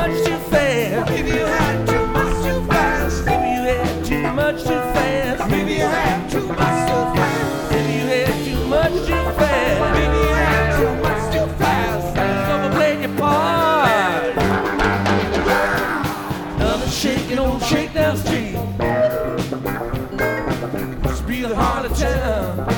much too fast. Maybe you had too much too fast. Maybe you had too much too fast. Maybe you had too much too fast. Maybe you had too much too fast. Maybe you had too much too fast. It's overplaying your part. Another shaking old shakedown street. It's real hard to tell.